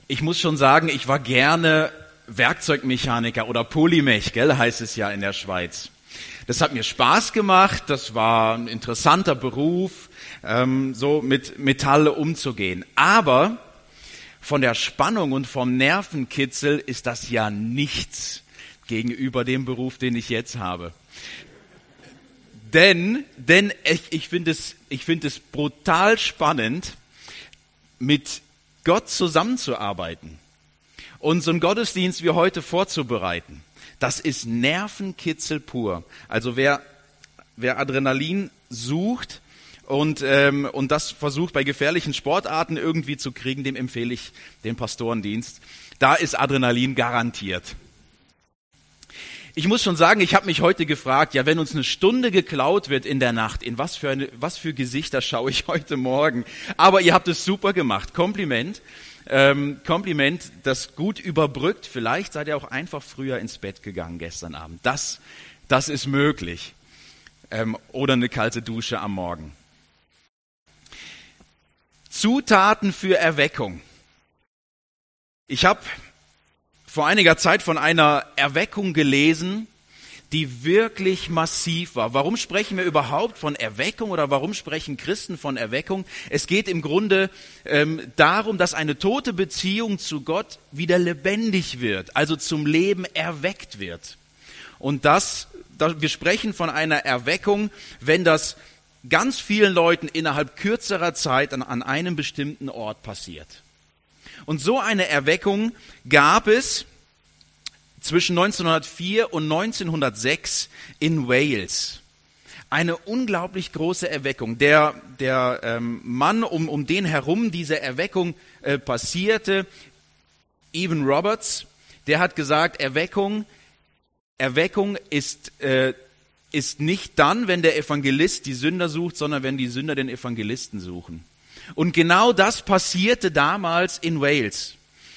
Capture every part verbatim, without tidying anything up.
Ich muss schon sagen, ich war gerne Werkzeugmechaniker oder Polymech, gell, heißt es ja in der Schweiz. Das hat mir Spaß gemacht, das war ein interessanter Beruf, ähm, so mit Metalle umzugehen. Aber von der Spannung und vom Nervenkitzel ist das ja nichts gegenüber dem Beruf, den ich jetzt habe. Denn, denn ich, ich finde es, ich finde es brutal spannend, mit Gott zusammenzuarbeiten und so einen Gottesdienst wie heute vorzubereiten. Das ist Nervenkitzel pur. Also wer, wer Adrenalin sucht und, ähm, und das versucht bei gefährlichen Sportarten irgendwie zu kriegen, dem empfehle ich den Pastorendienst. Da ist Adrenalin garantiert. Ich muss schon sagen, ich habe mich heute gefragt, ja, wenn uns eine Stunde geklaut wird in der Nacht, in was für eine, was für Gesichter schaue ich heute Morgen? Aber ihr habt es super gemacht. Kompliment. Ähm, Kompliment, das gut überbrückt. Vielleicht seid ihr auch einfach früher ins Bett gegangen gestern Abend. Das, das ist möglich. Ähm, oder eine kalte Dusche am Morgen. Zutaten für Erweckung. Ich habe vor einiger Zeit von einer Erweckung gelesen, die wirklich massiv war. Warum sprechen wir überhaupt von Erweckung oder warum sprechen Christen von Erweckung? Es geht im Grunde ähm, darum, dass eine tote Beziehung zu Gott wieder lebendig wird, also zum Leben erweckt wird. Und das, das wir sprechen von einer Erweckung, wenn das ganz vielen Leuten innerhalb kürzerer Zeit an, an einem bestimmten Ort passiert. Und so eine Erweckung gab es zwischen neunzehnhundertvier und neunzehnhundertsechs in Wales. Eine unglaublich große Erweckung. Der, der ähm, Mann, um, um den herum diese Erweckung äh, passierte, Evan Roberts, der hat gesagt, Erweckung, Erweckung ist, äh, ist nicht dann, wenn der Evangelist die Sünder sucht, sondern wenn die Sünder den Evangelisten suchen. Und genau das passierte damals in Wales.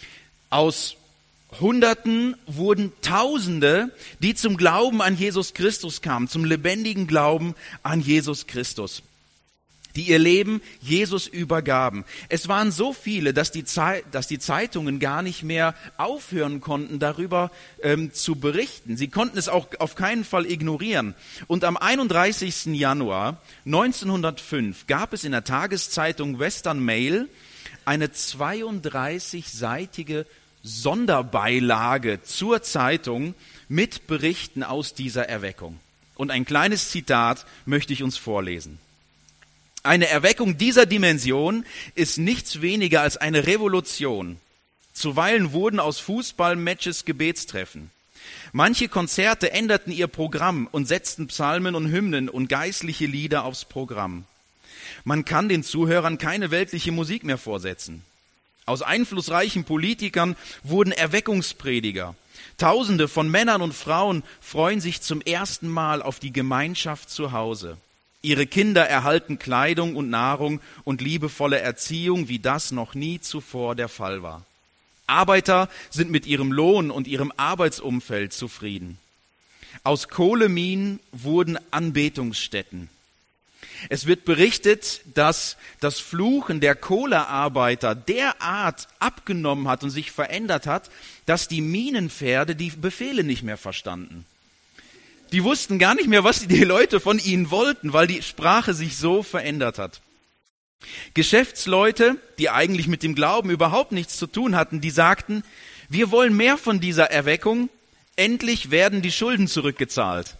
Aus Hunderten wurden Tausende, die zum Glauben an Jesus Christus kamen, zum lebendigen Glauben an Jesus Christus, die ihr Leben Jesus übergaben. Es waren so viele, dass die, Zei- dass die Zeitungen gar nicht mehr aufhören konnten, darüber ähm, zu berichten. Sie konnten es auch auf keinen Fall ignorieren. Und am einunddreißigsten Januar neunzehnhundertfünf gab es in der Tageszeitung Western Mail eine zweiunddreißigseitige Sonderbeilage zur Zeitung mit Berichten aus dieser Erweckung. Und ein kleines Zitat möchte ich uns vorlesen. Eine Erweckung dieser Dimension ist nichts weniger als eine Revolution. Zuweilen wurden aus Fußballmatches Gebetstreffen. Manche Konzerte änderten ihr Programm und setzten Psalmen und Hymnen und geistliche Lieder aufs Programm. Man kann den Zuhörern keine weltliche Musik mehr vorsetzen. Aus einflussreichen Politikern wurden Erweckungsprediger. Tausende von Männern und Frauen freuen sich zum ersten Mal auf die Gemeinschaft zu Hause. Ihre Kinder erhalten Kleidung und Nahrung und liebevolle Erziehung, wie das noch nie zuvor der Fall war. Arbeiter sind mit ihrem Lohn und ihrem Arbeitsumfeld zufrieden. Aus Kohleminen wurden Anbetungsstätten. Es wird berichtet, dass das Fluchen der Kohlearbeiter derart abgenommen hat und sich verändert hat, dass die Minenpferde die Befehle nicht mehr verstanden. Die wussten gar nicht mehr, was die Leute von ihnen wollten, weil die Sprache sich so verändert hat. Geschäftsleute, die eigentlich mit dem Glauben überhaupt nichts zu tun hatten, die sagten, wir wollen mehr von dieser Erweckung, endlich werden die Schulden zurückgezahlt.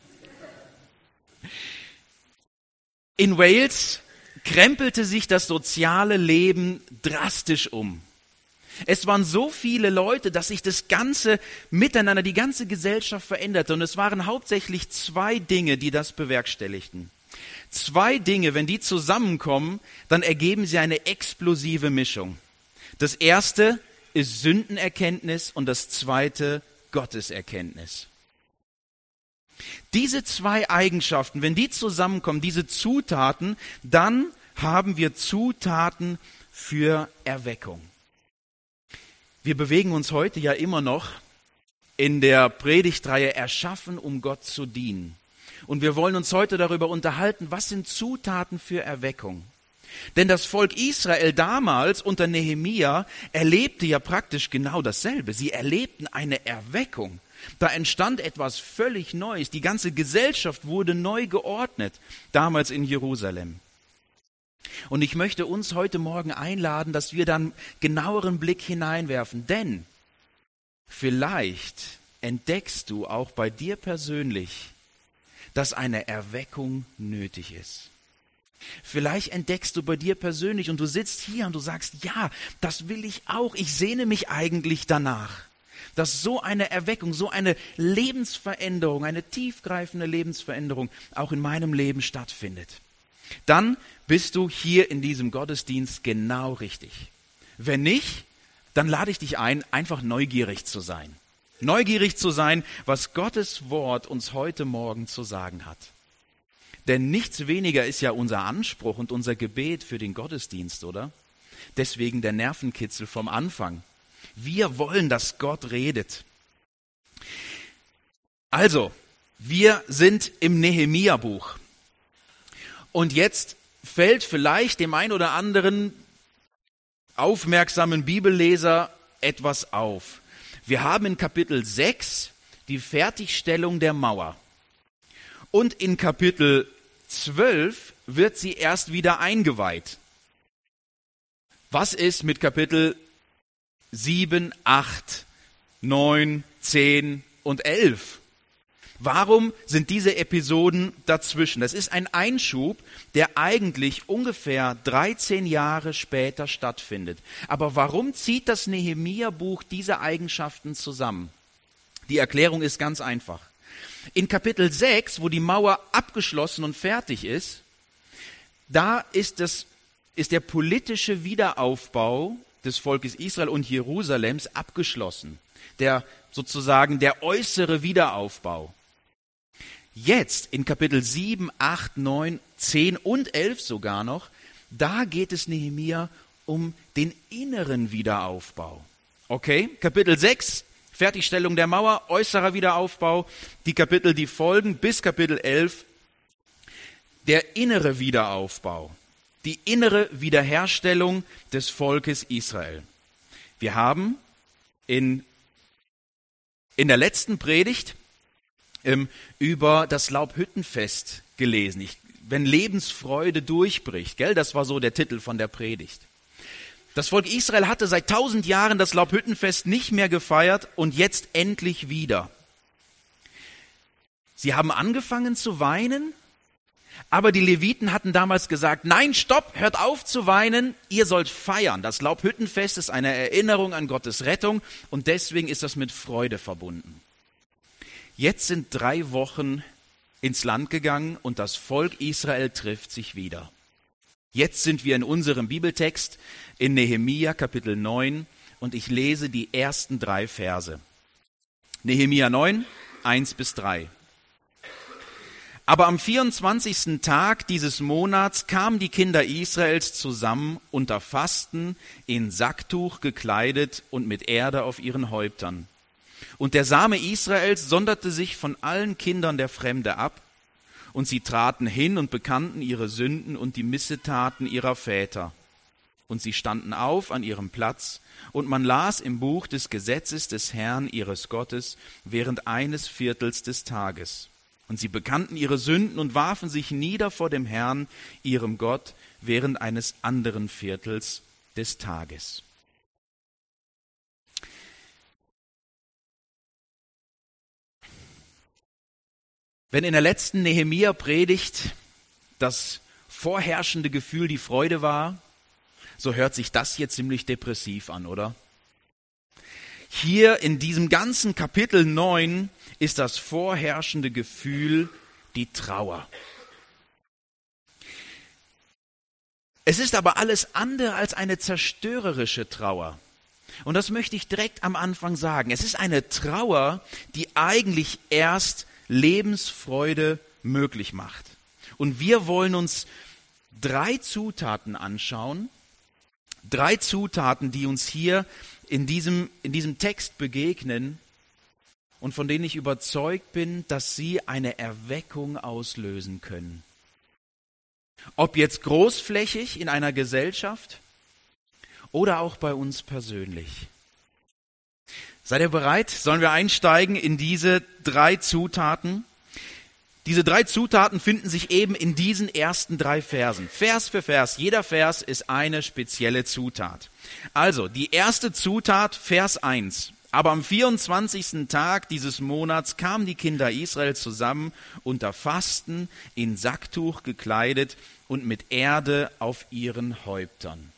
In Wales krempelte sich das soziale Leben drastisch um. Es waren so viele Leute, dass sich das ganze Miteinander, die ganze Gesellschaft veränderte. Und es waren hauptsächlich zwei Dinge, die das bewerkstelligten. Zwei Dinge, wenn die zusammenkommen, dann ergeben sie eine explosive Mischung. Das erste ist Sündenerkenntnis und das zweite Gotteserkenntnis. Diese zwei Eigenschaften, wenn die zusammenkommen, diese Zutaten, dann haben wir Zutaten für Erweckung. Wir bewegen uns heute ja immer noch in der Predigtreihe Erschaffen, um Gott zu dienen. Und wir wollen uns heute darüber unterhalten, was sind Zutaten für Erweckung? Denn das Volk Israel damals unter Nehemia erlebte ja praktisch genau dasselbe. Sie erlebten eine Erweckung. Da entstand etwas völlig Neues. Die ganze Gesellschaft wurde neu geordnet, damals in Jerusalem. Und ich möchte uns heute Morgen einladen, dass wir dann genaueren Blick hineinwerfen. Denn vielleicht entdeckst du auch bei dir persönlich, dass eine Erweckung nötig ist. Vielleicht entdeckst du bei dir persönlich und du sitzt hier und du sagst, ja, das will ich auch. Ich sehne mich eigentlich danach, dass so eine Erweckung, so eine Lebensveränderung, eine tiefgreifende Lebensveränderung auch in meinem Leben stattfindet. Dann bist du hier in diesem Gottesdienst genau richtig. Wenn nicht, dann lade ich dich ein, einfach neugierig zu sein. Neugierig zu sein, was Gottes Wort uns heute Morgen zu sagen hat. Denn nichts weniger ist ja unser Anspruch und unser Gebet für den Gottesdienst, oder? Deswegen der Nervenkitzel vom Anfang. Wir wollen, dass Gott redet. Also, wir sind im Nehemia-Buch. Und jetzt fällt vielleicht dem ein oder anderen aufmerksamen Bibelleser etwas auf. Wir haben in Kapitel sechs die Fertigstellung der Mauer. Und in Kapitel zwölf wird sie erst wieder eingeweiht. Was ist mit Kapitel sieben, acht, neun, zehn und elf? Warum sind diese Episoden dazwischen? Das ist ein Einschub, der eigentlich ungefähr dreizehn Jahre später stattfindet. Aber warum zieht das Nehemia-Buch diese Eigenschaften zusammen? Die Erklärung ist ganz einfach. In Kapitel sechs, wo die Mauer abgeschlossen und fertig ist, da ist, das, ist der politische Wiederaufbau des Volkes Israel und Jerusalems abgeschlossen. Der sozusagen der äußere Wiederaufbau. Jetzt in Kapitel sieben, acht, neun, zehn und elf sogar noch, da geht es Nehemia um den inneren Wiederaufbau. Okay, Kapitel sechs, Fertigstellung der Mauer, äußerer Wiederaufbau, die Kapitel, die folgen, bis Kapitel elf, der innere Wiederaufbau, die innere Wiederherstellung des Volkes Israel. Wir haben in, in der letzten Predigt ähm, über das Laubhüttenfest gelesen, ich, wenn Lebensfreude durchbricht, gell? Das war so der Titel von der Predigt. Das Volk Israel hatte seit tausend Jahren das Laubhüttenfest nicht mehr gefeiert und jetzt endlich wieder. Sie haben angefangen zu weinen, aber die Leviten hatten damals gesagt, nein, stopp, hört auf zu weinen, ihr sollt feiern. Das Laubhüttenfest ist eine Erinnerung an Gottes Rettung und deswegen ist das mit Freude verbunden. Jetzt sind drei Wochen ins Land gegangen und das Volk Israel trifft sich wieder. Jetzt sind wir in unserem Bibeltext in Nehemia Kapitel neun und ich lese die ersten drei Verse. Nehemia neun, eins bis drei. Aber am vierundzwanzigsten Tag dieses Monats kamen die Kinder Israels zusammen unter Fasten, in Sacktuch gekleidet und mit Erde auf ihren Häuptern. Und der Same Israels sonderte sich von allen Kindern der Fremde ab, und sie traten hin und bekannten ihre Sünden und die Missetaten ihrer Väter. Und sie standen auf an ihrem Platz, und man las im Buch des Gesetzes des Herrn ihres Gottes während eines Viertels des Tages. Und sie bekannten ihre Sünden und warfen sich nieder vor dem Herrn, ihrem Gott, während eines anderen Viertels des Tages. Wenn in der letzten Nehemia-Predigt das vorherrschende Gefühl die Freude war, so hört sich das hier ziemlich depressiv an, oder? Hier in diesem ganzen Kapitel neun ist das vorherrschende Gefühl die Trauer. Es ist aber alles andere als eine zerstörerische Trauer. Und das möchte ich direkt am Anfang sagen. Es ist eine Trauer, die eigentlich erst Lebensfreude möglich macht. Und wir wollen uns drei Zutaten anschauen, drei Zutaten, die uns hier in diesem, in diesem Text begegnen und von denen ich überzeugt bin, dass sie eine Erweckung auslösen können. Ob jetzt großflächig in einer Gesellschaft oder auch bei uns persönlich. Seid ihr bereit? Sollen wir einsteigen in diese drei Zutaten? Diese drei Zutaten finden sich eben in diesen ersten drei Versen. Vers für Vers. Jeder Vers ist eine spezielle Zutat. Also, die erste Zutat, Vers eins. Aber am vierundzwanzigsten Tag dieses Monats kamen die Kinder Israel zusammen unter Fasten, in Sacktuch gekleidet und mit Erde auf ihren Häuptern.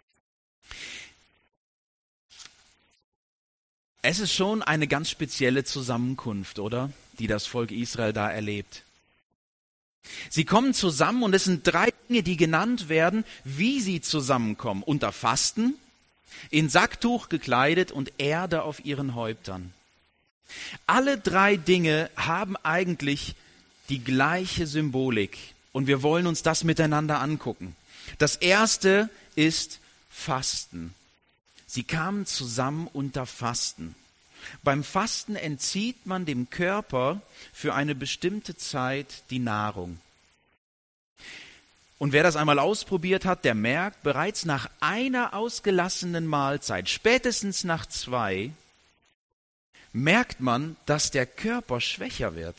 Es ist schon eine ganz spezielle Zusammenkunft, oder? Die das Volk Israel da erlebt. Sie kommen zusammen und es sind drei Dinge, die genannt werden, wie sie zusammenkommen. Unter Fasten, in Sacktuch gekleidet und Erde auf ihren Häuptern. Alle drei Dinge haben eigentlich die gleiche Symbolik und wir wollen uns das miteinander angucken. Das erste ist Fasten. Sie kamen zusammen unter Fasten. Beim Fasten entzieht man dem Körper für eine bestimmte Zeit die Nahrung. Und wer das einmal ausprobiert hat, der merkt, bereits nach einer ausgelassenen Mahlzeit, spätestens nach zwei, merkt man, dass der Körper schwächer wird.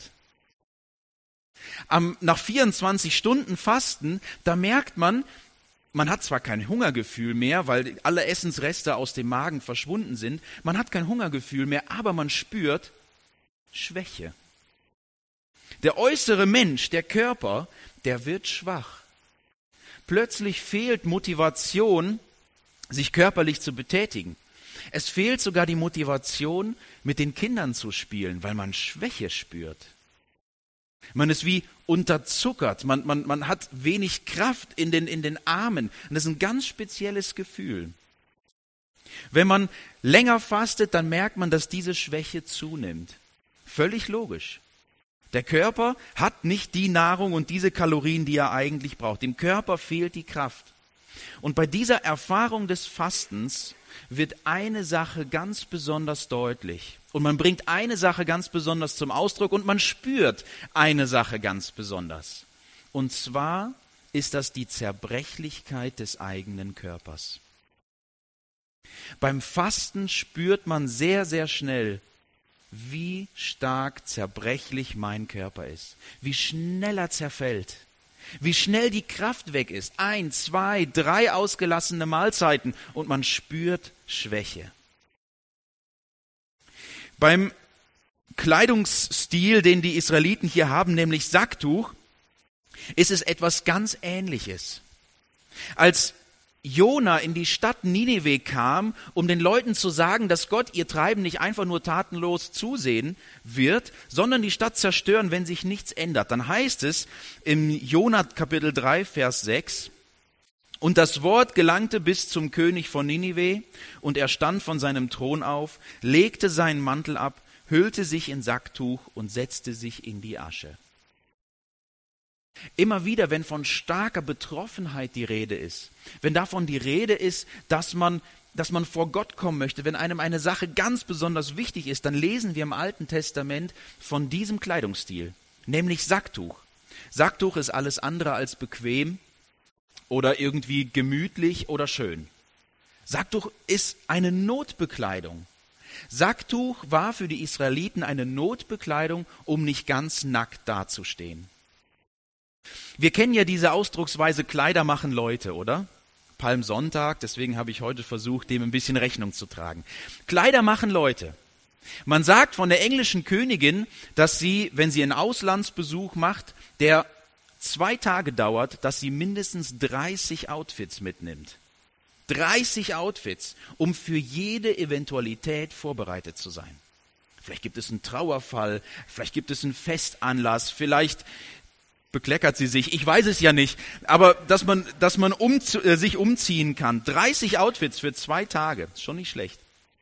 Am, nach vierundzwanzig Stunden Fasten, da merkt man, man hat zwar kein Hungergefühl mehr, weil alle Essensreste aus dem Magen verschwunden sind, man hat kein Hungergefühl mehr, aber man spürt Schwäche. Der äußere Mensch, der Körper, der wird schwach. Plötzlich fehlt Motivation, sich körperlich zu betätigen. Es fehlt sogar die Motivation, mit den Kindern zu spielen, weil man Schwäche spürt. Man ist wie unterzuckert, man, man, man hat wenig Kraft in den, in den Armen. Und das ist ein ganz spezielles Gefühl. Wenn man länger fastet, dann merkt man, dass diese Schwäche zunimmt. Völlig logisch. Der Körper hat nicht die Nahrung und diese Kalorien, die er eigentlich braucht. Dem Körper fehlt die Kraft. Und bei dieser Erfahrung des Fastens wird eine Sache ganz besonders deutlich. Und man bringt eine Sache ganz besonders zum Ausdruck und man spürt eine Sache ganz besonders. Und zwar ist das die Zerbrechlichkeit des eigenen Körpers. Beim Fasten spürt man sehr, sehr schnell, wie stark zerbrechlich mein Körper ist, wie schnell er zerfällt, wie schnell die Kraft weg ist. Ein, zwei, drei ausgelassene Mahlzeiten und man spürt Schwäche. Beim Kleidungsstil, den die Israeliten hier haben, nämlich Sacktuch, ist es etwas ganz Ähnliches. Als Jona in die Stadt Ninive kam, um den Leuten zu sagen, dass Gott ihr Treiben nicht einfach nur tatenlos zusehen wird, sondern die Stadt zerstören, wenn sich nichts ändert. Dann heißt es im Jona Kapitel drei, Vers sechs, und das Wort gelangte bis zum König von Ninive, und er stand von seinem Thron auf, legte seinen Mantel ab, hüllte sich in Sacktuch und setzte sich in die Asche. Immer wieder, wenn von starker Betroffenheit die Rede ist, wenn davon die Rede ist, dass man, dass man vor Gott kommen möchte, wenn einem eine Sache ganz besonders wichtig ist, dann lesen wir im Alten Testament von diesem Kleidungsstil, nämlich Sacktuch. Sacktuch ist alles andere als bequem oder irgendwie gemütlich oder schön. Sacktuch ist eine Notbekleidung. Sacktuch war für die Israeliten eine Notbekleidung, um nicht ganz nackt dazustehen. Wir kennen ja diese Ausdrucksweise, Kleider machen Leute, oder? Palmsonntag, deswegen habe ich heute versucht, dem ein bisschen Rechnung zu tragen. Kleider machen Leute. Man sagt von der englischen Königin, dass sie, wenn sie einen Auslandsbesuch macht, der zwei Tage dauert, dass sie mindestens dreißig Outfits mitnimmt. dreißig Outfits, um für jede Eventualität vorbereitet zu sein. Vielleicht gibt es einen Trauerfall, vielleicht gibt es einen Festanlass, vielleicht bekleckert sie sich, ich weiß es ja nicht, aber dass man, dass man umzu, äh, sich umziehen kann. dreißig Outfits für zwei Tage, ist schon nicht schlecht.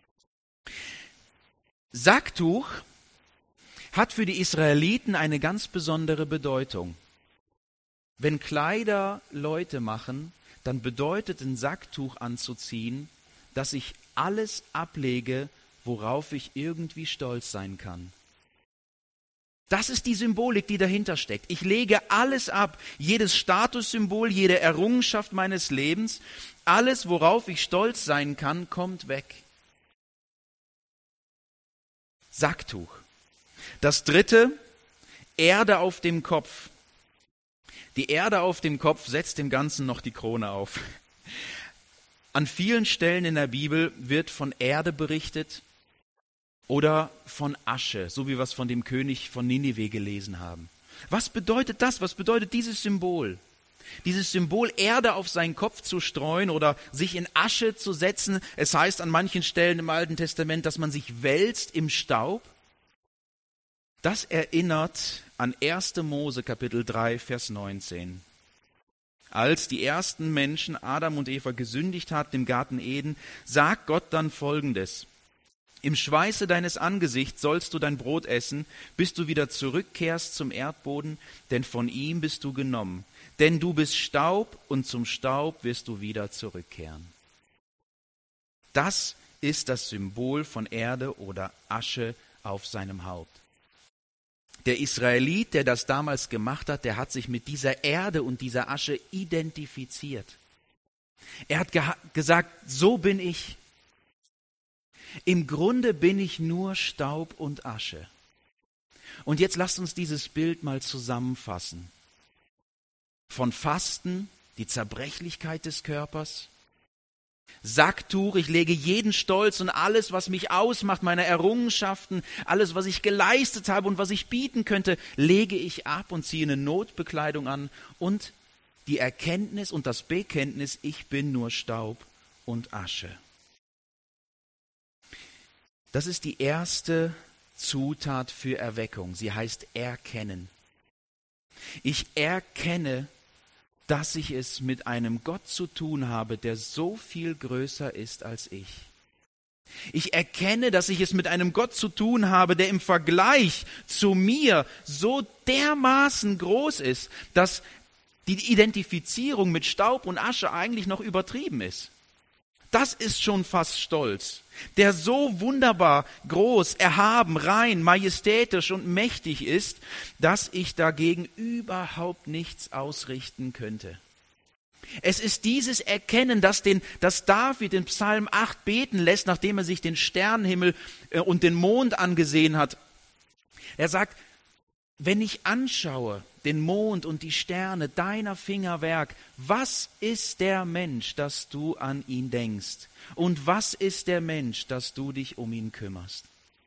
Sacktuch hat für die Israeliten eine ganz besondere Bedeutung. Wenn Kleider Leute machen, dann bedeutet ein Sacktuch anzuziehen, dass ich alles ablege, worauf ich irgendwie stolz sein kann. Das ist die Symbolik, die dahinter steckt. Ich lege alles ab, jedes Statussymbol, jede Errungenschaft meines Lebens, alles, worauf ich stolz sein kann, kommt weg. Sacktuch. Das dritte, Erde auf dem Kopf. Die Erde auf dem Kopf setzt dem Ganzen noch die Krone auf. An vielen Stellen in der Bibel wird von Erde berichtet oder von Asche, so wie wir es von dem König von Ninive gelesen haben. Was bedeutet das? Was bedeutet dieses Symbol? Dieses Symbol, Erde auf seinen Kopf zu streuen oder sich in Asche zu setzen. Es heißt an manchen Stellen im Alten Testament, dass man sich wälzt im Staub. Das erinnert an erster Mose Kapitel drei, Vers neunzehn. Als die ersten Menschen, Adam und Eva, gesündigt hatten im Garten Eden, sagt Gott dann Folgendes: Im Schweiße deines Angesichts sollst du dein Brot essen, bis du wieder zurückkehrst zum Erdboden, denn von ihm bist du genommen. Denn du bist Staub und zum Staub wirst du wieder zurückkehren. Das ist das Symbol von Erde oder Asche auf seinem Haupt. Der Israelit, der das damals gemacht hat, der hat sich mit dieser Erde und dieser Asche identifiziert. Er hat ge- gesagt, so bin ich. Im Grunde bin ich nur Staub und Asche. Und jetzt lasst uns dieses Bild mal zusammenfassen. Von Fasten, die Zerbrechlichkeit des Körpers. Sacktuch, ich lege jeden Stolz und alles, was mich ausmacht, meine Errungenschaften, alles, was ich geleistet habe und was ich bieten könnte, lege ich ab und ziehe eine Notbekleidung an. Und die Erkenntnis und das Bekenntnis, ich bin nur Staub und Asche. Das ist die erste Zutat für Erweckung. Sie heißt erkennen. Ich erkenne, dass ich es mit einem Gott zu tun habe, der so viel größer ist als ich. Ich erkenne, dass ich es mit einem Gott zu tun habe, der im Vergleich zu mir so dermaßen groß ist, dass die Identifizierung mit Staub und Asche eigentlich noch übertrieben ist. Das ist schon fast Stolz, der so wunderbar groß, erhaben, rein, majestätisch und mächtig ist, dass ich dagegen überhaupt nichts ausrichten könnte. Es ist dieses Erkennen, das, den, das David in Psalm acht beten lässt, nachdem er sich den Sternenhimmel und den Mond angesehen hat. Er sagt, wenn ich anschaue den Mond und die Sterne, deiner Fingerwerk, was ist der Mensch, dass du an ihn denkst? Und was ist der Mensch, dass du dich um ihn kümmerst?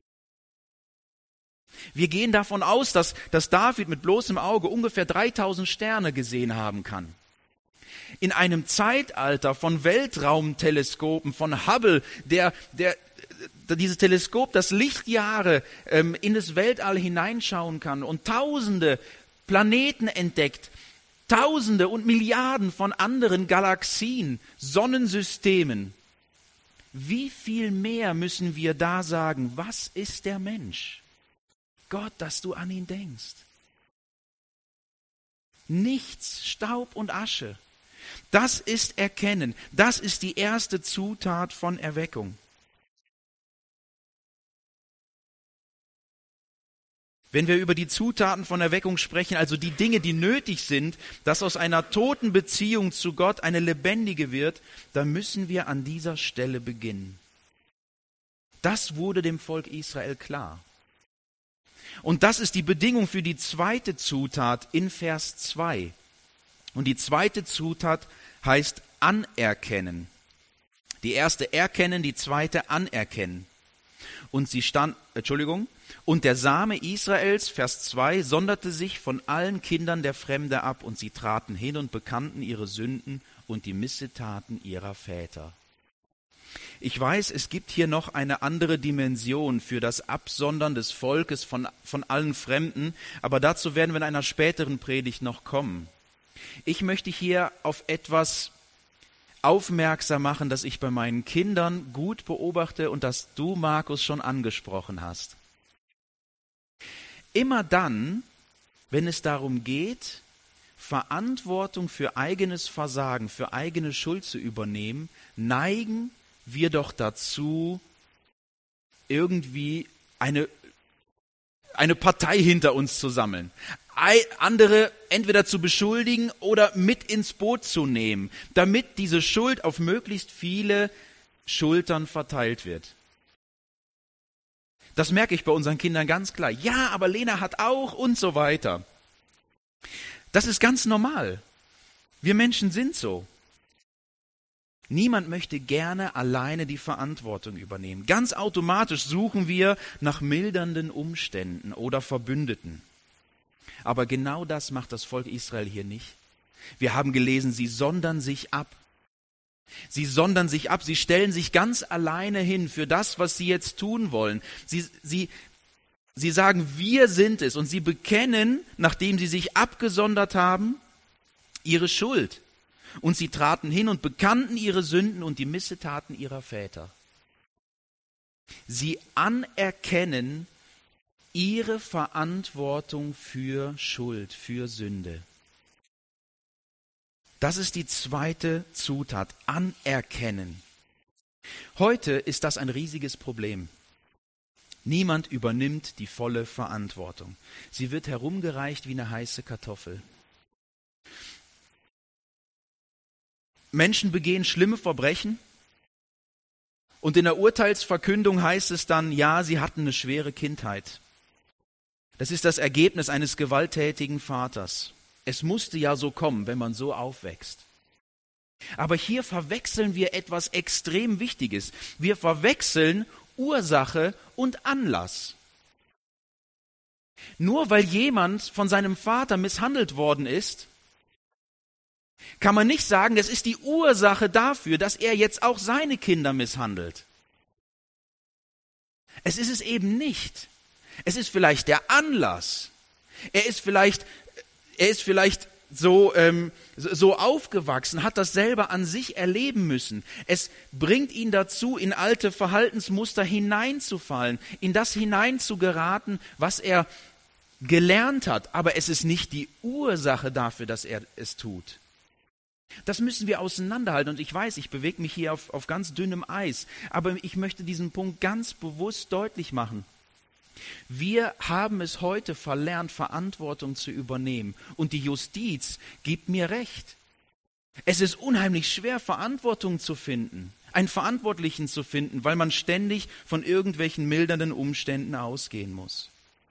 Wir gehen davon aus, dass, dass David mit bloßem Auge ungefähr dreitausend Sterne gesehen haben kann. In einem Zeitalter von Weltraumteleskopen, von Hubble, der, der, dieses Teleskop, das Lichtjahre ähm, in das Weltall hineinschauen kann und tausende Planeten entdeckt, tausende und Milliarden von anderen Galaxien, Sonnensystemen. Wie viel mehr müssen wir da sagen, was ist der Mensch? Gott, dass du an ihn denkst. Nichts, Staub und Asche. Das ist Erkennen. Das ist die erste Zutat von Erweckung. Wenn wir über die Zutaten von Erweckung sprechen, also die Dinge, die nötig sind, dass aus einer toten Beziehung zu Gott eine lebendige wird, dann müssen wir an dieser Stelle beginnen. Das wurde dem Volk Israel klar. Und das ist die Bedingung für die zweite Zutat in Vers zwei. Und die zweite Zutat heißt anerkennen. Die erste erkennen, die zweite anerkennen. Und sie stand, Entschuldigung, und der Same Israels, Vers zwei, sonderte sich von allen Kindern der Fremde ab, und sie traten hin und bekannten ihre Sünden und die Missetaten ihrer Väter. Ich weiß, es gibt hier noch eine andere Dimension für das Absondern des Volkes von, von allen Fremden, aber dazu werden wir in einer späteren Predigt noch kommen. Ich möchte hier auf etwas aufmerksam machen, das ich bei meinen Kindern gut beobachte und das du, Markus, schon angesprochen hast. Immer dann, wenn es darum geht, Verantwortung für eigenes Versagen, für eigene Schuld zu übernehmen, neigen wir doch dazu, irgendwie eine, eine Partei hinter uns zu sammeln, andere entweder zu beschuldigen oder mit ins Boot zu nehmen, damit diese Schuld auf möglichst viele Schultern verteilt wird. Das merke ich bei unseren Kindern ganz klar. Ja, aber Lena hat auch und so weiter. Das ist ganz normal. Wir Menschen sind so. Niemand möchte gerne alleine die Verantwortung übernehmen. Ganz automatisch suchen wir nach mildernden Umständen oder Verbündeten. Aber genau das macht das Volk Israel hier nicht. Wir haben gelesen, sie sondern sich ab. Sie sondern sich ab, sie stellen sich ganz alleine hin für das, was sie jetzt tun wollen. Sie, sie, sie sagen, wir sind es, und sie bekennen, nachdem sie sich abgesondert haben, ihre Schuld. Und sie traten hin und bekannten ihre Sünden und die Missetaten ihrer Väter. Sie anerkennen ihre Verantwortung für Schuld, für Sünde. Das ist die zweite Zutat, anerkennen. Heute ist das ein riesiges Problem. Niemand übernimmt die volle Verantwortung. Sie wird herumgereicht wie eine heiße Kartoffel. Menschen begehen schlimme Verbrechen und in der Urteilsverkündung heißt es dann, ja, sie hatten eine schwere Kindheit. Das ist das Ergebnis eines gewalttätigen Vaters. Es musste ja so kommen, wenn man so aufwächst. Aber hier verwechseln wir etwas extrem Wichtiges. Wir verwechseln Ursache und Anlass. Nur weil jemand von seinem Vater misshandelt worden ist, kann man nicht sagen, das ist die Ursache dafür, dass er jetzt auch seine Kinder misshandelt. Es ist es eben nicht. Es ist vielleicht der Anlass. Er ist vielleicht, er ist vielleicht so, ähm, so aufgewachsen, hat das selber an sich erleben müssen. Es bringt ihn dazu, in alte Verhaltensmuster hineinzufallen, in das hineinzugeraten, was er gelernt hat. Aber es ist nicht die Ursache dafür, dass er es tut. Das müssen wir auseinanderhalten, und ich weiß, ich bewege mich hier auf, auf ganz dünnem Eis, aber ich möchte diesen Punkt ganz bewusst deutlich machen. Wir haben es heute verlernt, Verantwortung zu übernehmen, und die Justiz gibt mir recht. Es ist unheimlich schwer, Verantwortung zu finden, einen Verantwortlichen zu finden, weil man ständig von irgendwelchen mildernden Umständen ausgehen muss.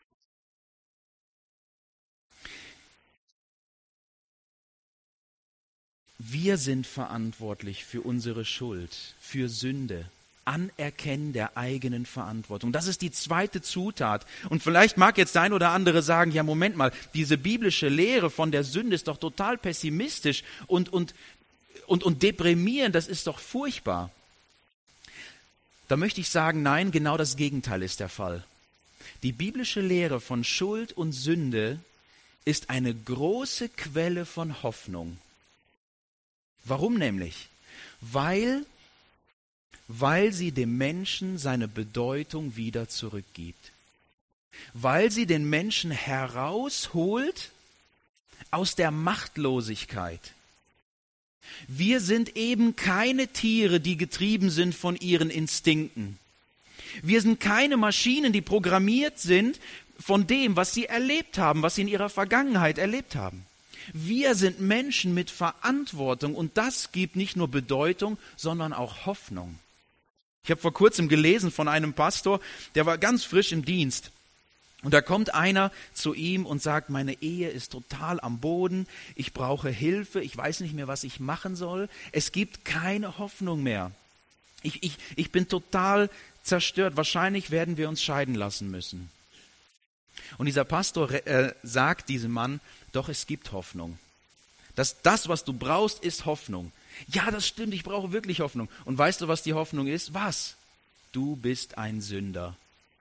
Wir sind verantwortlich für unsere Schuld, für Sünde, Anerkennen der eigenen Verantwortung. Das ist die zweite Zutat. Und vielleicht mag jetzt der ein oder andere sagen, ja Moment mal, diese biblische Lehre von der Sünde ist doch total pessimistisch und, und, und, und deprimierend, das ist doch furchtbar. Da möchte ich sagen, nein, genau das Gegenteil ist der Fall. Die biblische Lehre von Schuld und Sünde ist eine große Quelle von Hoffnung. Warum nämlich? Weil, weil sie dem Menschen seine Bedeutung wieder zurückgibt. Weil sie den Menschen herausholt aus der Machtlosigkeit. Wir sind eben keine Tiere, die getrieben sind von ihren Instinkten. Wir sind keine Maschinen, die programmiert sind von dem, was sie erlebt haben, was sie in ihrer Vergangenheit erlebt haben. Wir sind Menschen mit Verantwortung, und das gibt nicht nur Bedeutung, sondern auch Hoffnung. Ich habe vor kurzem gelesen von einem Pastor, der war ganz frisch im Dienst. Und da kommt einer zu ihm und sagt, meine Ehe ist total am Boden, ich brauche Hilfe, ich weiß nicht mehr, was ich machen soll. Es gibt keine Hoffnung mehr. Ich, ich, ich bin total zerstört, wahrscheinlich werden wir uns scheiden lassen müssen. Und dieser Pastor äh, sagt diesem Mann, doch es gibt Hoffnung. Das, das, was du brauchst, ist Hoffnung. Ja, das stimmt, ich brauche wirklich Hoffnung. Und weißt du, was die Hoffnung ist? Was? Du bist ein Sünder.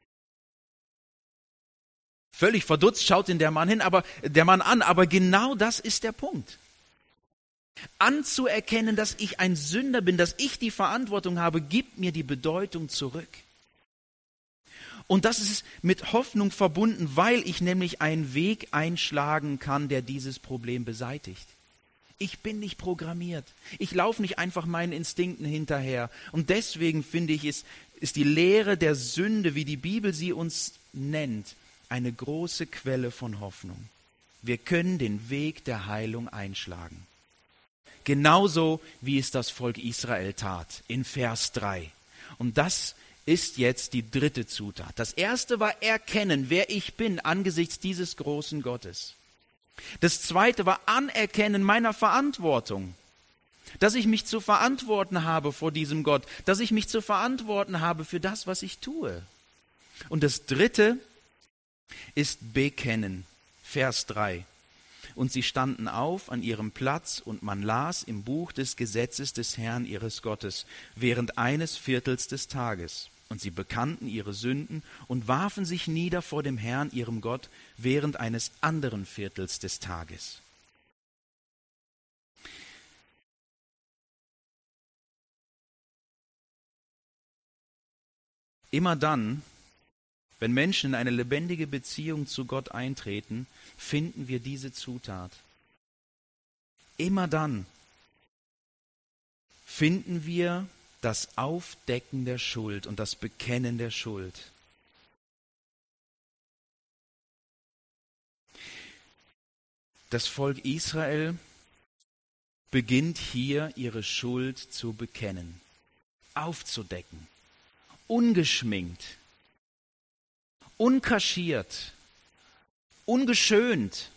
Völlig verdutzt schaut ihn der Mann hin, aber der Mann an, aber genau das ist der Punkt. Anzuerkennen, dass ich ein Sünder bin, dass ich die Verantwortung habe, gibt mir die Bedeutung zurück. Und das ist mit Hoffnung verbunden, weil ich nämlich einen Weg einschlagen kann, der dieses Problem beseitigt. Ich bin nicht programmiert. Ich laufe nicht einfach meinen Instinkten hinterher. Und deswegen finde ich, ist, ist die Lehre der Sünde, wie die Bibel sie uns nennt, eine große Quelle von Hoffnung. Wir können den Weg der Heilung einschlagen. Genauso wie es das Volk Israel tat, in Vers drei. Und das ist jetzt die dritte Zutat. Das erste war erkennen, wer ich bin angesichts dieses großen Gottes. Das zweite war Anerkennen meiner Verantwortung, dass ich mich zu verantworten habe vor diesem Gott, dass ich mich zu verantworten habe für das, was ich tue. Und das dritte ist bekennen, Vers drei. Und sie standen auf an ihrem Platz und man las im Buch des Gesetzes des Herrn ihres Gottes während eines Viertels des Tages. Und sie bekannten ihre Sünden und warfen sich nieder vor dem Herrn, ihrem Gott, während eines anderen Viertels des Tages. Immer dann, wenn Menschen in eine lebendige Beziehung zu Gott eintreten, finden wir diese Zutat. Immer dann finden wir das Aufdecken der Schuld und das Bekennen der Schuld. Das Volk Israel beginnt hier, ihre Schuld zu bekennen, aufzudecken, ungeschminkt, unkaschiert, ungeschönt,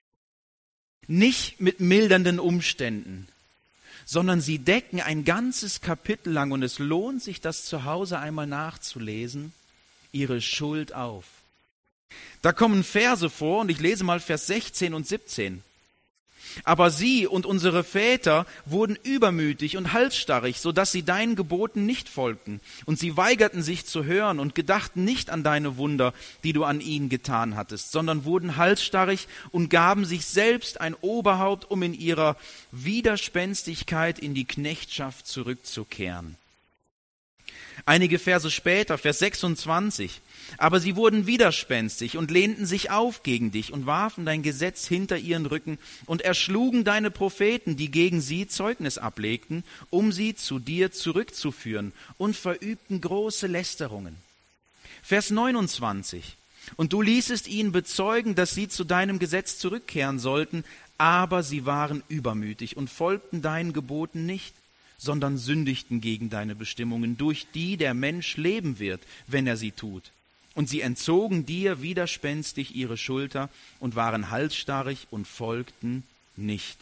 nicht mit mildernden Umständen, sondern sie decken ein ganzes Kapitel lang, und es lohnt sich, das zu Hause einmal nachzulesen, ihre Schuld auf. Da kommen Verse vor, und ich lese mal Vers sechzehn und siebzehn. Aber sie und unsere Väter wurden übermütig und halsstarrig, so dass sie deinen Geboten nicht folgten. Und sie weigerten sich zu hören und gedachten nicht an deine Wunder, die du an ihnen getan hattest, sondern wurden halsstarrig und gaben sich selbst ein Oberhaupt, um in ihrer Widerspenstigkeit in die Knechtschaft zurückzukehren. Einige Verse später, Vers sechsundzwanzig. Aber sie wurden widerspenstig und lehnten sich auf gegen dich und warfen dein Gesetz hinter ihren Rücken und erschlugen deine Propheten, die gegen sie Zeugnis ablegten, um sie zu dir zurückzuführen, und verübten große Lästerungen. Vers neunundzwanzig. Und du ließest ihnen bezeugen, dass sie zu deinem Gesetz zurückkehren sollten, aber sie waren übermütig und folgten deinen Geboten nicht, sondern sündigten gegen deine Bestimmungen, durch die der Mensch leben wird, wenn er sie tut. Und sie entzogen dir widerspenstig ihre Schulter und waren halsstarrig und folgten nicht.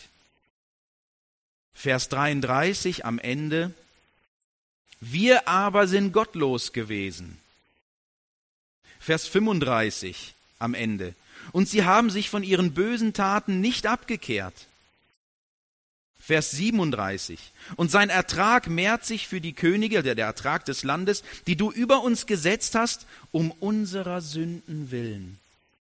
Vers dreiunddreißig am Ende. Wir aber sind gottlos gewesen. Vers fünfunddreißig am Ende. Und sie haben sich von ihren bösen Taten nicht abgekehrt. Vers siebenunddreißig. Und sein Ertrag mehrt sich für die Könige, der, der Ertrag des Landes, die du über uns gesetzt hast, um unserer Sünden willen.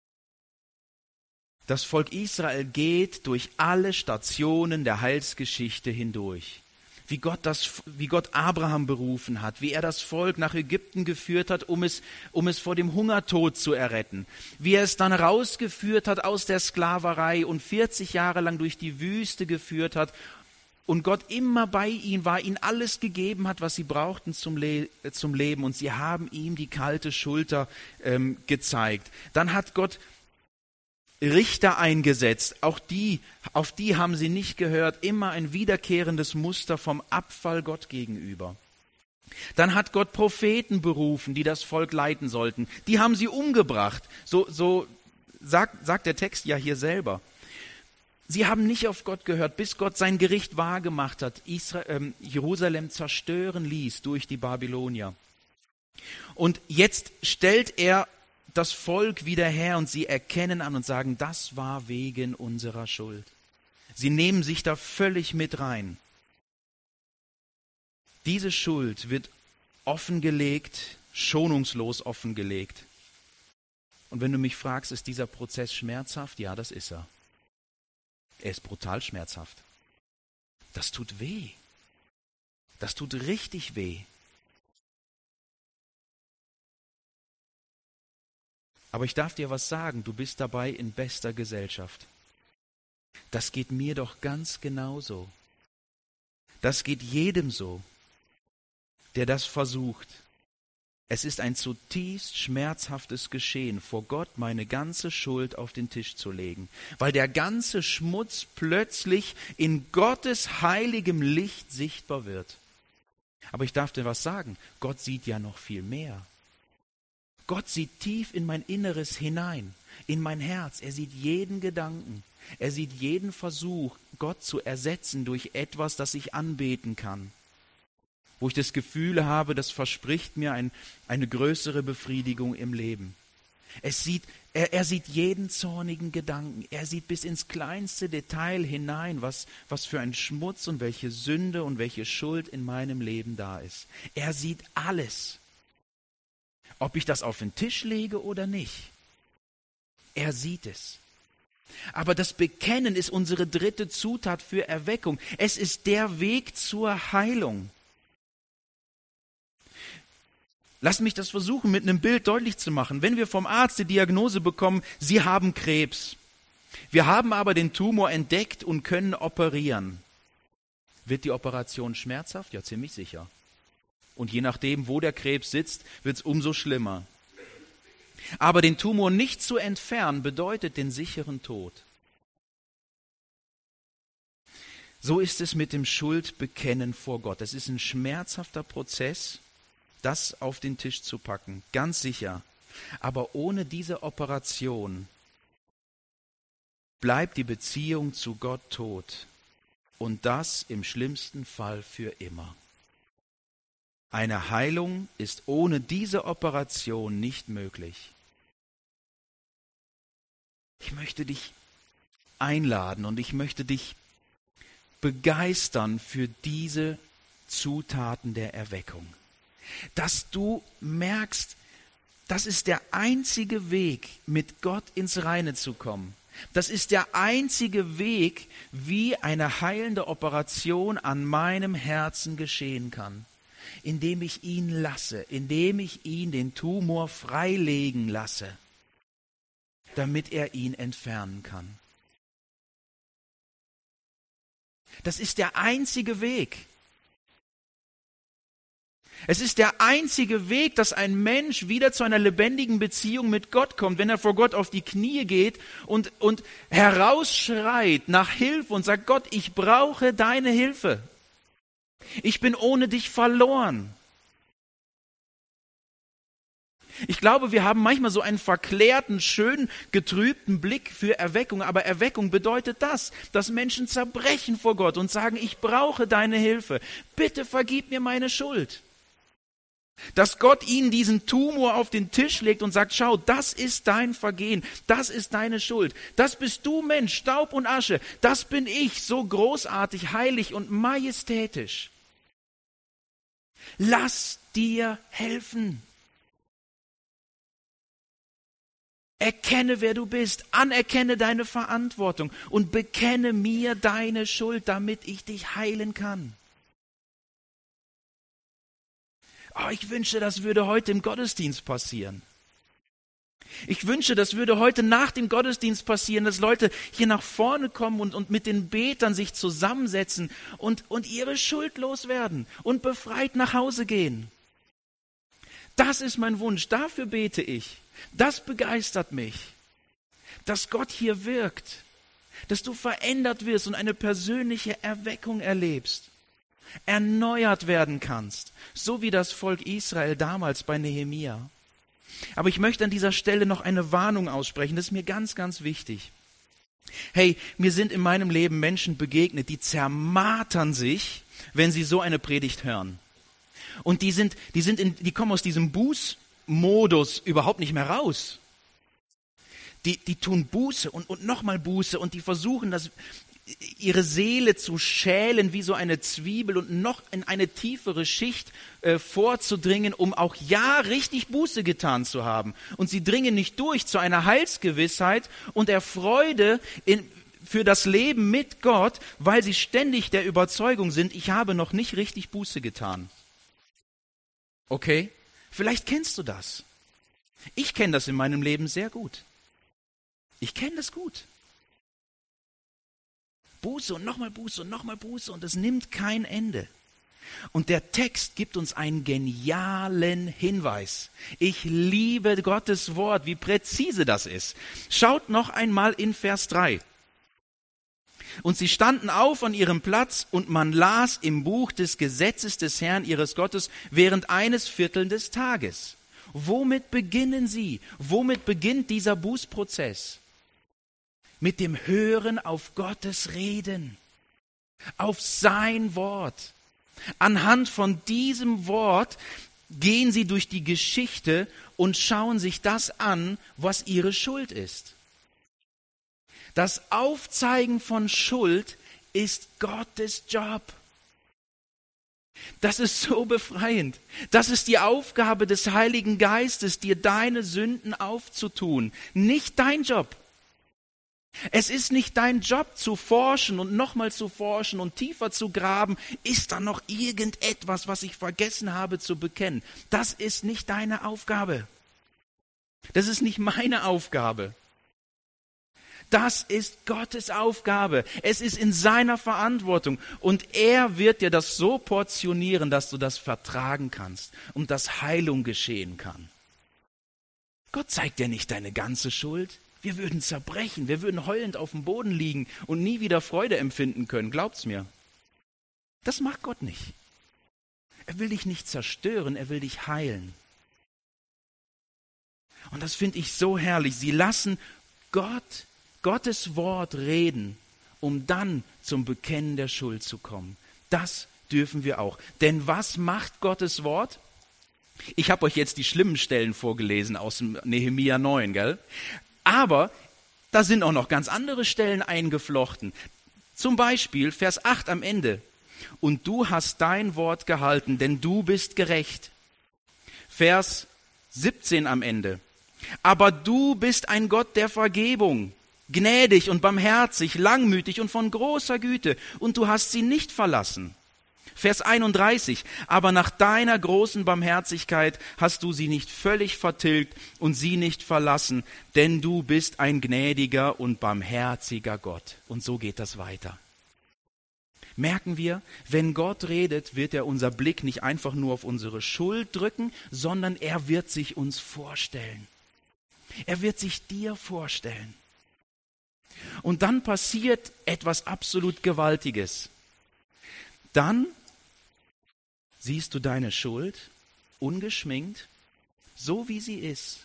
Das Volk Israel geht durch alle Stationen der Heilsgeschichte hindurch. Wie Gott, das, wie Gott Abraham berufen hat, wie er das Volk nach Ägypten geführt hat, um es, um es vor dem Hungertod zu erretten. Wie er es dann rausgeführt hat aus der Sklaverei und vierzig Jahre lang durch die Wüste geführt hat. Und Gott immer bei ihnen war, ihnen alles gegeben hat, was sie brauchten zum, Le- zum Leben. Und sie haben ihm die kalte Schulter ähm, gezeigt. Dann hat Gott Richter eingesetzt, auch die, auf die haben sie nicht gehört, immer ein wiederkehrendes Muster vom Abfall Gott gegenüber. Dann hat Gott Propheten berufen, die das Volk leiten sollten. Die haben sie umgebracht, so, so sagt, sagt der Text ja hier selber. Sie haben nicht auf Gott gehört, bis Gott sein Gericht wahrgemacht hat, Israel, ähm, Jerusalem zerstören ließ durch die Babylonier. Und jetzt stellt er das Volk wieder her und sie erkennen an und sagen, das war wegen unserer Schuld. Sie nehmen sich da völlig mit rein. Diese Schuld wird offengelegt, schonungslos offengelegt. Und wenn du mich fragst, ist dieser Prozess schmerzhaft? Ja, das ist er. Er ist brutal schmerzhaft. Das tut weh. Das tut richtig weh. Aber ich darf dir was sagen, du bist dabei in bester Gesellschaft. Das geht mir doch ganz genauso. Das geht jedem so, der das versucht. Es ist ein zutiefst schmerzhaftes Geschehen, vor Gott meine ganze Schuld auf den Tisch zu legen, weil der ganze Schmutz plötzlich in Gottes heiligem Licht sichtbar wird. Aber ich darf dir was sagen, Gott sieht ja noch viel mehr. Gott sieht tief in mein Inneres hinein, in mein Herz. Er sieht jeden Gedanken, er sieht jeden Versuch, Gott zu ersetzen durch etwas, das ich anbeten kann. Wo ich das Gefühl habe, das verspricht mir ein, eine größere Befriedigung im Leben. Es sieht, er, er sieht jeden zornigen Gedanken, er sieht bis ins kleinste Detail hinein, was, was für ein Schmutz und welche Sünde und welche Schuld in meinem Leben da ist. Er sieht alles, ob ich das auf den Tisch lege oder nicht. Er sieht es. Aber das Bekennen ist unsere dritte Zutat für Erweckung. Es ist der Weg zur Heilung. Lass mich das versuchen, mit einem Bild deutlich zu machen. Wenn wir vom Arzt die Diagnose bekommen, Sie haben Krebs. Wir haben aber den Tumor entdeckt und können operieren. Wird die Operation schmerzhaft? Ja, ziemlich sicher. Und je nachdem, wo der Krebs sitzt, wird es umso schlimmer. Aber den Tumor nicht zu entfernen, bedeutet den sicheren Tod. So ist es mit dem Schuldbekennen vor Gott. Es ist ein schmerzhafter Prozess, das auf den Tisch zu packen, ganz sicher. Aber ohne diese Operation bleibt die Beziehung zu Gott tot. Und das im schlimmsten Fall für immer. Eine Heilung ist ohne diese Operation nicht möglich. Ich möchte dich einladen und ich möchte dich begeistern für diese Zutaten der Erweckung. Dass du merkst, das ist der einzige Weg, mit Gott ins Reine zu kommen. Das ist der einzige Weg, wie eine heilende Operation an meinem Herzen geschehen kann. Indem ich ihn lasse, indem ich ihn, den Tumor, freilegen lasse, damit er ihn entfernen kann. Das ist der einzige Weg. Es ist der einzige Weg, dass ein Mensch wieder zu einer lebendigen Beziehung mit Gott kommt, wenn er vor Gott auf die Knie geht und, und herausschreit nach Hilfe und sagt, Gott, ich brauche deine Hilfe. Ich bin ohne dich verloren. Ich glaube, wir haben manchmal so einen verklärten, schön getrübten Blick für Erweckung, aber Erweckung bedeutet das, dass Menschen zerbrechen vor Gott und sagen, ich brauche deine Hilfe. Bitte vergib mir meine Schuld. Dass Gott ihnen diesen Tumor auf den Tisch legt und sagt, schau, das ist dein Vergehen, das ist deine Schuld, das bist du, Mensch, Staub und Asche, das bin ich, so großartig, heilig und majestätisch. Lass dir helfen. Erkenne, wer du bist, anerkenne deine Verantwortung und bekenne mir deine Schuld, damit ich dich heilen kann. Oh, ich wünsche, das würde heute im Gottesdienst passieren. Ich wünsche, das würde heute nach dem Gottesdienst passieren, dass Leute hier nach vorne kommen und, und mit den Betern sich zusammensetzen und, und ihre Schuld loswerden und befreit nach Hause gehen. Das ist mein Wunsch, dafür bete ich. Das begeistert mich, dass Gott hier wirkt, dass du verändert wirst und eine persönliche Erweckung erlebst, erneuert werden kannst, so wie das Volk Israel damals bei Nehemia. Aber ich möchte an dieser Stelle noch eine Warnung aussprechen, das ist mir ganz, ganz wichtig. Hey, mir sind in meinem Leben Menschen begegnet, die zermartern sich, wenn sie so eine Predigt hören. Und die sind, die sind in, die kommen aus diesem Bußmodus überhaupt nicht mehr raus. Die, die tun Buße und, und nochmal Buße und die versuchen, das, ihre Seele zu schälen wie so eine Zwiebel und noch in eine tiefere Schicht äh, vorzudringen, um auch ja richtig Buße getan zu haben. Und sie dringen nicht durch zu einer Heilsgewissheit und der Freude in, für das Leben mit Gott, weil sie ständig der Überzeugung sind, ich habe noch nicht richtig Buße getan. Okay? Vielleicht kennst du das. Ich kenne das in meinem Leben sehr gut. Ich kenne das gut. Buße und nochmal Buße und nochmal Buße und es nimmt kein Ende. Und der Text gibt uns einen genialen Hinweis. Ich liebe Gottes Wort, wie präzise das ist. Schaut noch einmal in Vers drei. Und sie standen auf an ihrem Platz und man las im Buch des Gesetzes des Herrn ihres Gottes während eines Viertel des Tages. Womit beginnen sie? Womit beginnt dieser Bußprozess? Mit dem Hören auf Gottes Reden, auf sein Wort. Anhand von diesem Wort gehen sie durch die Geschichte und schauen sich das an, was ihre Schuld ist. Das Aufzeigen von Schuld ist Gottes Job. Das ist so befreiend. Das ist die Aufgabe des Heiligen Geistes, dir deine Sünden aufzutun. Nicht dein Job. Es ist nicht dein Job zu forschen und nochmal zu forschen und tiefer zu graben. Ist da noch irgendetwas, was ich vergessen habe zu bekennen? Das ist nicht deine Aufgabe. Das ist nicht meine Aufgabe. Das ist Gottes Aufgabe. Es ist in seiner Verantwortung. Und er wird dir das so portionieren, dass du das vertragen kannst und dass Heilung geschehen kann. Gott zeigt dir nicht deine ganze Schuld. Wir würden zerbrechen, wir würden heulend auf dem Boden liegen und nie wieder Freude empfinden können. Glaubt's mir. Das macht Gott nicht. Er will dich nicht zerstören, er will dich heilen. Und das finde ich so herrlich. Sie lassen Gott Gottes Wort reden, um dann zum Bekennen der Schuld zu kommen. Das dürfen wir auch. Denn was macht Gottes Wort? Ich habe euch jetzt die schlimmen Stellen vorgelesen aus dem Nehemia neun, gell? Aber da sind auch noch ganz andere Stellen eingeflochten. Zum Beispiel Vers acht am Ende. Und du hast dein Wort gehalten, denn du bist gerecht. Vers siebzehn am Ende. Aber du bist ein Gott der Vergebung. Gnädig und barmherzig, langmütig und von großer Güte, und du hast sie nicht verlassen. Vers einunddreißig, aber nach deiner großen Barmherzigkeit hast du sie nicht völlig vertilgt und sie nicht verlassen, denn du bist ein gnädiger und barmherziger Gott. Und so geht das weiter. Merken wir, wenn Gott redet, wird er unser Blick nicht einfach nur auf unsere Schuld drücken, sondern er wird sich uns vorstellen. Er wird sich dir vorstellen. Und dann passiert etwas absolut Gewaltiges. Dann siehst du deine Schuld ungeschminkt, so wie sie ist.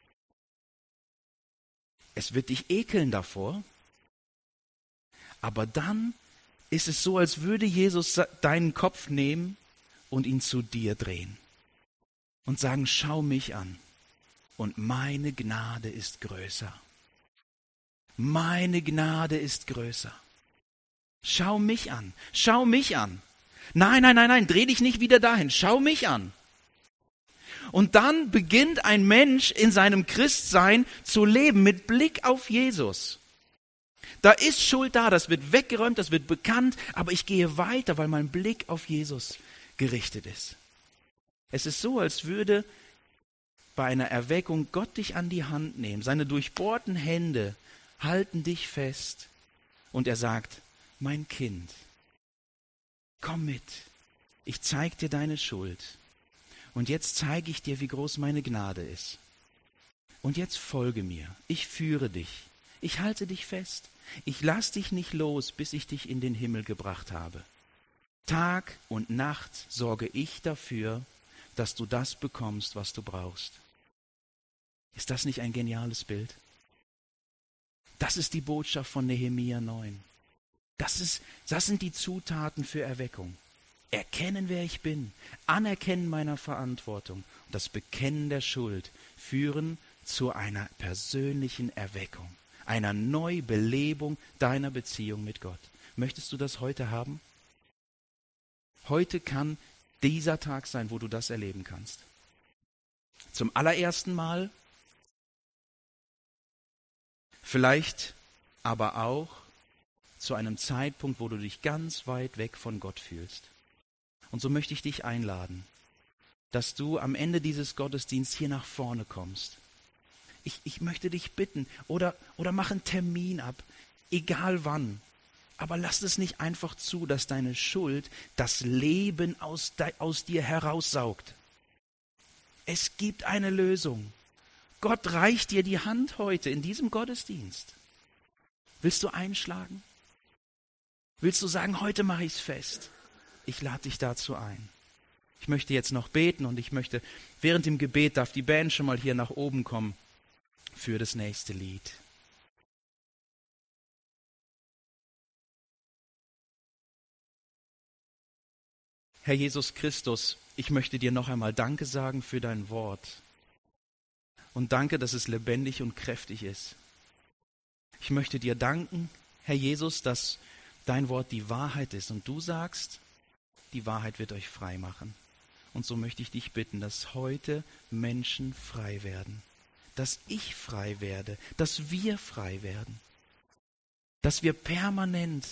Es wird dich ekeln davor, aber dann ist es so, als würde Jesus deinen Kopf nehmen und ihn zu dir drehen und sagen, schau mich an und meine Gnade ist größer. Meine Gnade ist größer. Schau mich an, schau mich an. Nein, nein, nein, nein, dreh dich nicht wieder dahin, schau mich an. Und dann beginnt ein Mensch in seinem Christsein zu leben mit Blick auf Jesus. Da ist Schuld da, das wird weggeräumt, das wird bekannt, aber ich gehe weiter, weil mein Blick auf Jesus gerichtet ist. Es ist so, als würde bei einer Erweckung Gott dich an die Hand nehmen, seine durchbohrten Hände halten dich fest und er sagt, mein Kind, komm mit, ich zeig dir deine Schuld und jetzt zeige ich dir, wie groß meine Gnade ist. Und jetzt folge mir, ich führe dich, ich halte dich fest, ich lass dich nicht los, bis ich dich in den Himmel gebracht habe. Tag und Nacht sorge ich dafür, dass du das bekommst, was du brauchst. Ist das nicht ein geniales Bild? Das ist die Botschaft von Nehemia neun. Das ist, das sind die Zutaten für Erweckung. Erkennen, wer ich bin, Anerkennen meiner Verantwortung und das Bekennen der Schuld führen zu einer persönlichen Erweckung, einer Neubelebung deiner Beziehung mit Gott. Möchtest du das heute haben? Heute kann dieser Tag sein, wo du das erleben kannst. Zum allerersten Mal, vielleicht aber auch zu einem Zeitpunkt, wo du dich ganz weit weg von Gott fühlst. Und so möchte ich dich einladen, dass du am Ende dieses Gottesdienstes hier nach vorne kommst. Ich, ich möchte dich bitten, oder, oder mach einen Termin ab, egal wann. Aber lass es nicht einfach zu, dass deine Schuld das Leben aus, de, aus dir heraussaugt. Es gibt eine Lösung. Gott reicht dir die Hand heute in diesem Gottesdienst. Willst du einschlagen? Willst du sagen, heute mache ich es fest? Ich lade dich dazu ein. Ich möchte jetzt noch beten und ich möchte, während dem Gebet darf die Band schon mal hier nach oben kommen für das nächste Lied. Herr Jesus Christus, ich möchte dir noch einmal Danke sagen für dein Wort. Und danke, dass es lebendig und kräftig ist. Ich möchte dir danken, Herr Jesus, dass dein Wort die Wahrheit ist. Und du sagst, die Wahrheit wird euch frei machen. Und so möchte ich dich bitten, dass heute Menschen frei werden. Dass ich frei werde, dass wir frei werden. Dass wir permanent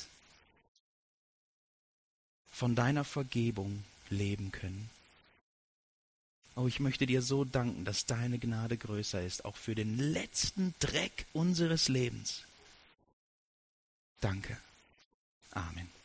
von deiner Vergebung leben können. Oh, ich möchte dir so danken, dass deine Gnade größer ist, auch für den letzten Dreck unseres Lebens. Danke. Amen.